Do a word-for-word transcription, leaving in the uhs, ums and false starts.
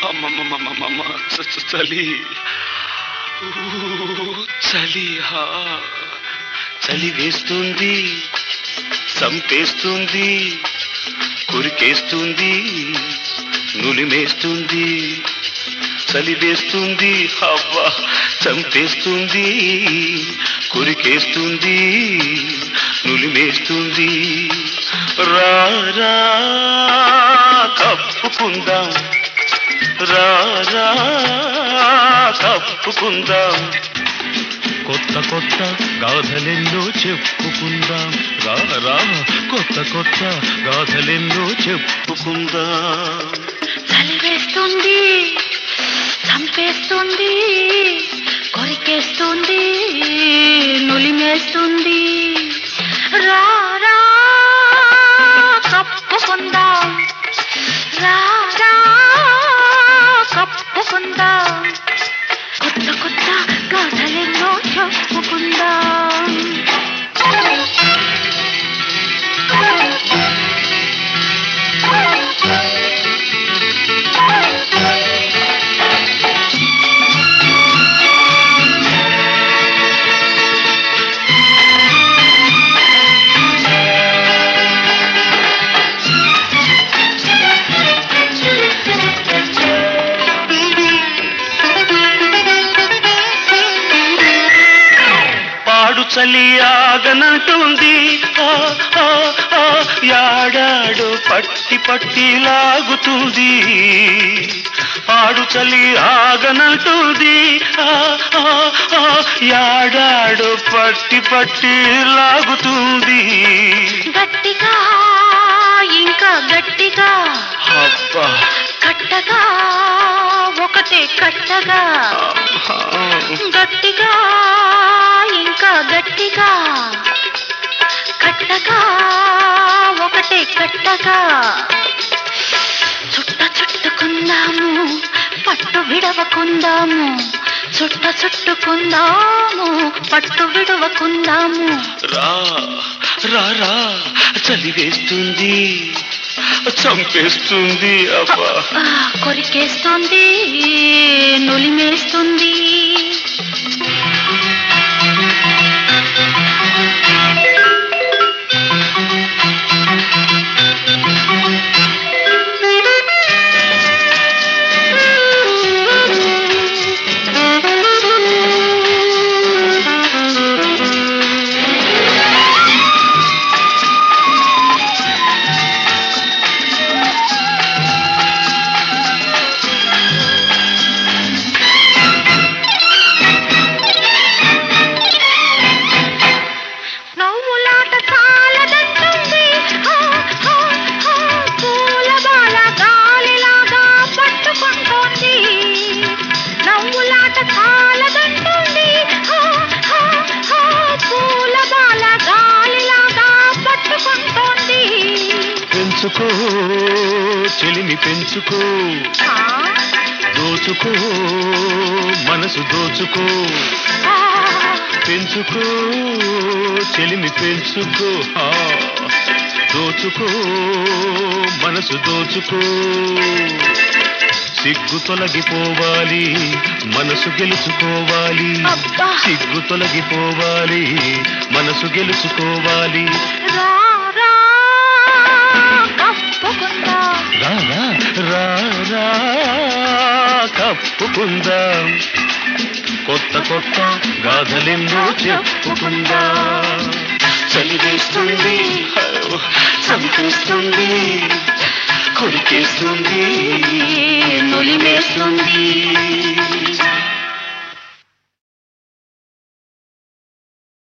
అమ్మమ్మమ్మమ్మమ్మ చలి చలి చలి వేస్తుంది, చంపేస్తుంది, కురికేస్తుంది, నులిమేస్తుంది. చలి వేస్తుంది, అవ్వ చంపేస్తుంది, కురికేస్తుంది, నులిమేస్తుంది. రారా కప్పుకుందాం, రారా కప్పుకుందాం, కొత్త కొత్త గాథలెన్నో చెప్పుకుందాం. రారా కొత్త కొత్త గాథలెన్నో చెప్పుకుందాం. చలి వేస్తుంది, చంపేస్తుంది, కొరికేస్తుంది, నులిమేస్తుంది. రారా కప్పుకుందాం, రారా కప్పుకుందాం, కొత్త కొత్త గాథలెన్నో చెప్పుకుందాం. చలి ఆగనంటుంది, యాడాడు పట్టి పట్టి లాగుతుంది. ఆడు చలి ఆగనంటుంది, యాడాడు పట్టి పట్టి లాగుతుంది. గట్టిగా ఇంకా గట్టిగా, అబ్బా కట్టగా ఒకటే కట్టగా, గట్టిగా ఇంకా గట్టిగా, కట్టగా ఒకటే కట్టగా. చుట్ట చుట్టుకుందాము, పట్టు విడవకుందాము, చుట్ట చుట్టుకుందాము, పట్టు విడవకుందాము. రా రా చలి వేస్తుంది, చంపేస్తుంది, అబ్బా కొరికేస్తుంది, నులిమేస్తుంది. పెంచుకో చెలిమి పెంచుకో, దోచుకో మనసు దోచుకో. పెంచుకో చెలిమి పెంచుకో, దోచుకో మనసు దోచుకో. సిగ్గు తొలగిపోవాలి, మనసు గెలుచుకోవాలి. సిగ్గు తొలగిపోవాలి, మనసు గెలుచుకోవాలి. రారా రారా కప్పుకుందాం, కొత్త కొత్త గాథలెన్నో చెప్పుకుందాం. చలి వేస్తుంది, చంపేస్తుంది, కొరికేస్తుంది, నులిమేస్తుంది.